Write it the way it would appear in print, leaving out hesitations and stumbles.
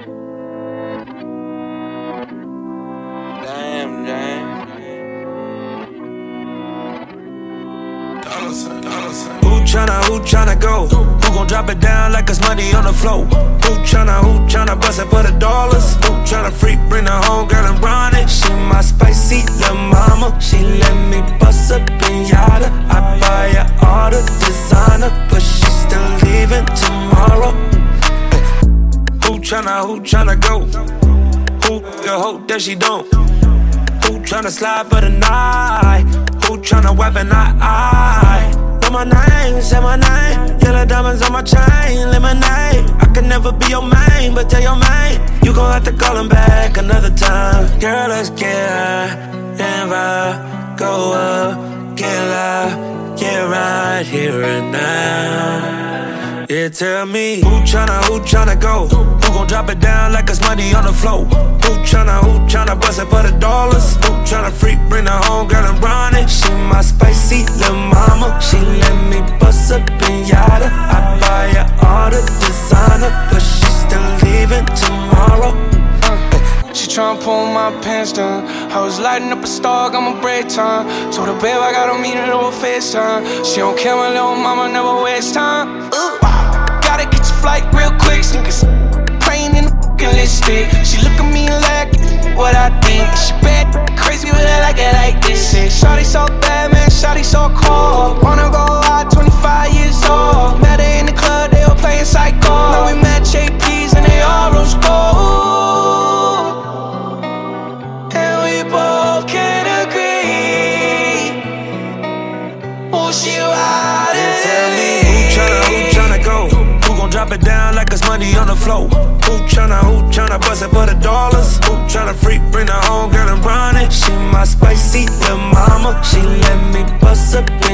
Damn, James. Who tryna go? Who gon' drop it down like it's money on the floor? Who tryna bust it for the dollars? Who tryna freak, bring her home, girl, and run it? She my spicy little mama. She let me bust a pinata. I buy her all the designer, but she still leaving tomorrow. Who tryna go? Who can hope that she don't? Who tryna slide for the night? Who tryna weapon eye? Know my name, say my name. Yellow diamonds on my chain, lemonade. I can never be your main, but tell your main you gon' have to call him back another time. Girl, let's get high and vibe, go up, get loud, get right here and now. Yeah, tell me who tryna go? Who gon' drop it down like it's money on the floor? Who tryna bust it for the dollars? Who tryna freak, bring her home, girl, and run it? She my spicy little mama. She let me bust a pinata. I buy her all the designer, but she still leaving tomorrow. She tryna pull my pants down. I was lighting up a star, got my break time. Told her, babe, I gotta meet her over FaceTime. She don't care, my little mama never waste time. Gotta get your flight real quick. Niggas praying in the fucking lipstick. She look at me like what I think. She bad, crazy, but I like it like this. Shawty so bad, man, shawty so cold. Wanna go out, 25 years old. Met her in the club, they all playing psycho. Now we met JP's and they all rose gold. And we both can agree. Oh, she ride it. Tell me who tryna go? Who gon' drop it down like it's money on the floor? Who tryna bust it for the dollars? Who tryna freak, bring her home, girl, and run it? She my spicy little mama. She let me bust a